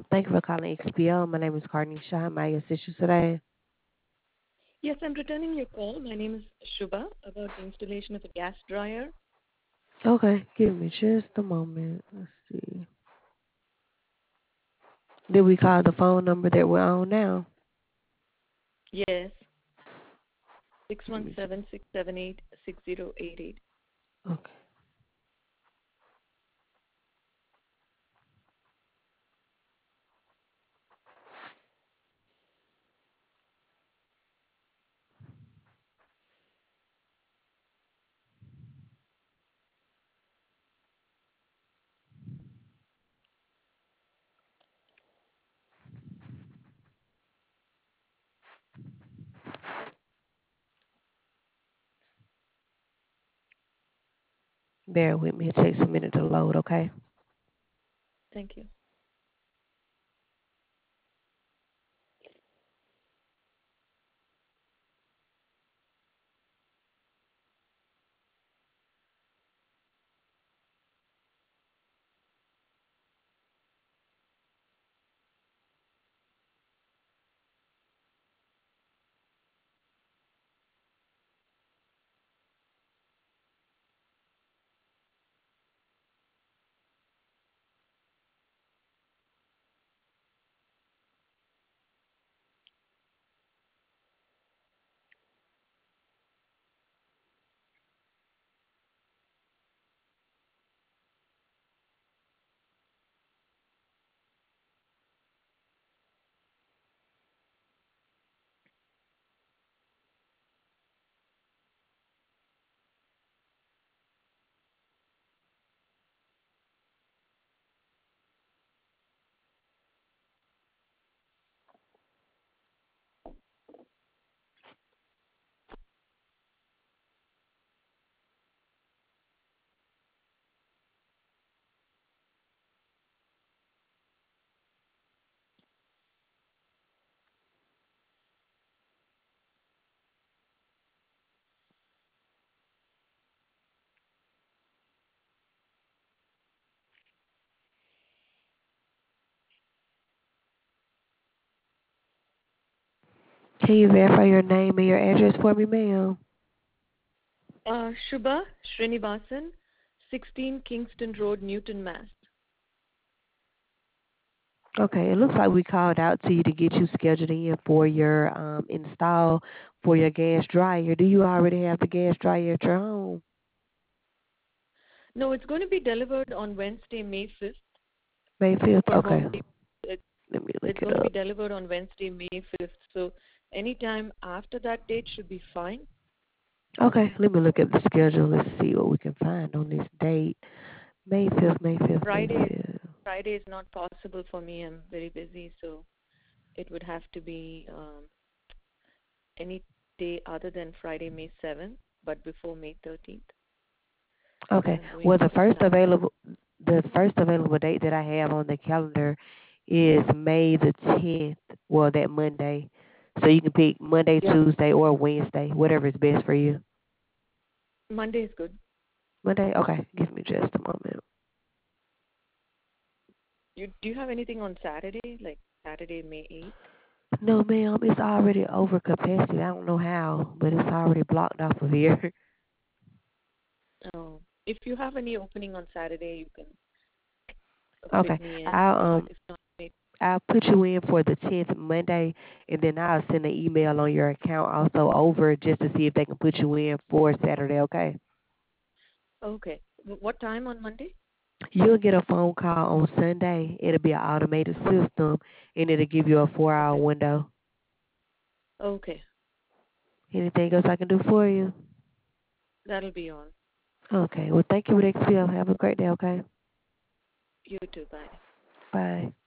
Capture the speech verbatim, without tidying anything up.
Thank you for calling X P L. My name is Carnisha. How may I assist you today? Yes, I'm returning your call. My name is Shubha about the installation of a gas dryer. Okay, give me just a moment. Let's see. Did we call the phone number that we're on now? Yes, Give me just, six one seven, six seven eight, six zero eight eight. okay. Bear with me. It takes a minute to load, okay? Thank you. Can you verify your name and your address for me, ma'am? Uh, Shubha Srinivasan, sixteen Kingston Road, Newton, Mass. Okay, it looks like we called out to you to get you scheduled in for your um, install for your gas dryer. Do you already have the gas dryer at your home? No, it's going to be delivered on Wednesday, May fifth May fifth? for Okay, home. It, let me look it's it going to be up. delivered on Wednesday, May fifth. So anytime after that date should be fine. Okay, let me look at the schedule. Let's see what we can find on this date. May fifth, May fifth, May Friday, fifth. Friday is not possible for me. I'm very busy, so it would have to be um, any day other than Friday, May seventh, but before May thirteenth, because Okay. I'm going Well, to the be first traveling. available the first available date that I have on the calendar is May the tenth. Well, that Monday. So you can pick Monday, Yeah, Tuesday, or Wednesday, whatever is best for you. Monday is good. Monday? Okay. Give me just a moment. You do you have anything on Saturday, like Saturday, May eighth? No, ma'am. It's already over capacity. I don't know how, but it's already blocked off of here. Oh, if you have any opening on Saturday, you can uh, fit Okay. me in. I'll But um if not, May. I'll put you in for the tenth Monday, and then I'll send an email on your account also over just to see if they can put you in for Saturday. Okay. Okay. Wh- What time on Monday? You'll get a phone call on Sunday. It'll be an automated system, and it'll give you a four-hour Okay. window. Okay. Anything else I can do for you? That'll be all. Okay. Well, thank you, X P L. Have a great day. Okay. You too. Bye. Bye.